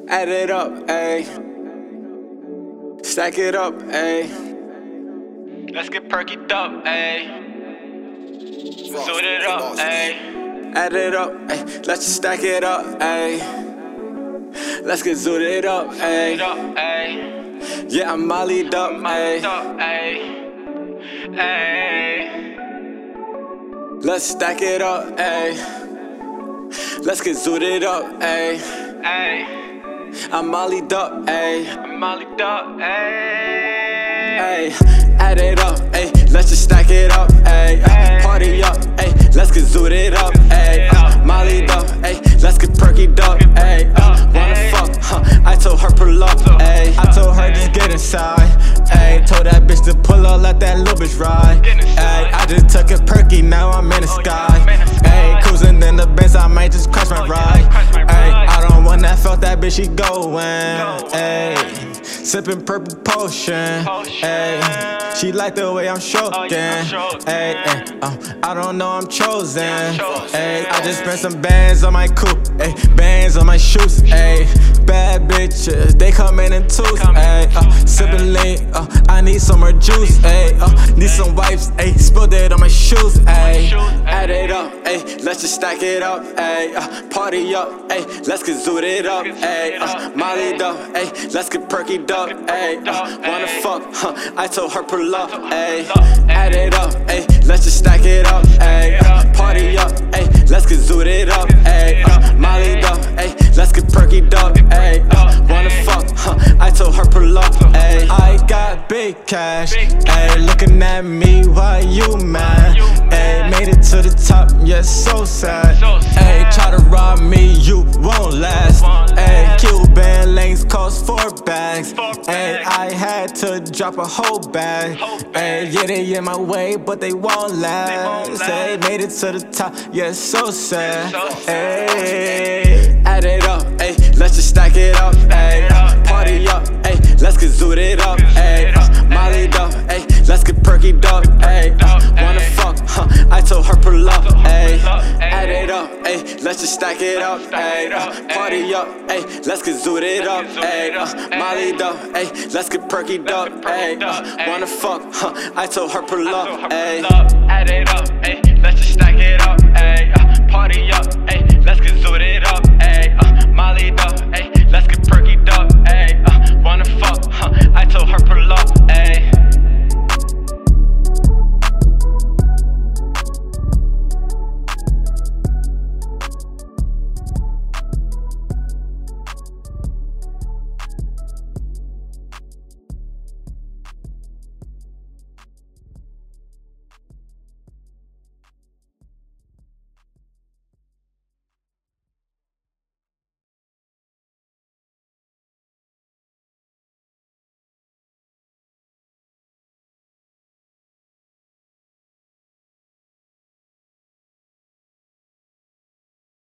Add it up, ayy. Stack it up, ayy. Let's get perkied up, ayy. Suit it up, ayy. Add it up, ayy. Let's just stack it up, ayy. Let's get zooted up, ayy. Yeah, I'm mollied up, ayy. Let's stack it up, ayy. Let's get zooted up, ayy. I'm mollied up, ayy. Add it up, ayy. Let's just stack it up, ayy. Party up, ayy. Let's get zooted up, ayy. Mollied up, ayy. Let's get perkied up, ayy. Wanna fuck, I told her pull up, ayy. I told her just get inside, ayy. Told that bitch to pull up, let that little bitch ride, ayy. I just took a perky, now I'm in the sky, ayy. Cruising in the Benz, I might just crash my ride, ayy. I don't want that, felt that bitch, she going, ayy. Sippin' purple potion, ayy. She like the way I'm stroking, ayy. I don't know I'm chosen, ayy. I just spent some bands on my coupe, ayy. Bands on my shoes, ayy. Bad bitches, they come in twos, ayy. Sippin' lean, I need some more juice, ayy. Need some wipes, ayy. Spilled it on my shoes, ayy. Add it up, ayy. Let's just stack it up, ayy. Party up, ayy. Let's get zooted up, ayy. Mollied up, ayy. Let's get perkied up, ayy. Wanna fuck, I told her pull up, ayy. Add it up, ayy. Let's just stack it up, ayy. Party up, ayy. Let's get zooted up, ayy. Mollied up, ayy. Let's get perkied up, ayy. Wanna fuck, I told her pull up, ayy. I got big cash, ayy. Looking at me, why you mad? Ayy, made it to the top, yeah, so sad. Ayy, try to rob me, you won't last. Ayy, Cuban lanes cost 4 bags. Ayy, I had to drop a whole bag. Ayy, yeah, they in my way, but they won't last. Ayy, made it to the top, yeah, so sad. Ayy, add it up, ayy. Let's just stack it up, ayy. Party up, ayy. Let's get zooted up, ayy. Mollied up, ayy. Let's get perkied up, ayy. Wanna fuck, I told her pull up, ayy. Add it up, ayy. Let's just stack it up, ayy. Party up, ayy. Let's get zooted up, ayy. Mollied up, ayy. Let's get perkied up, ayy. Wanna fuck, I told her pull up, ayy. Add it up, ayy. Let's just stack it up, ayy. Party up, ayy.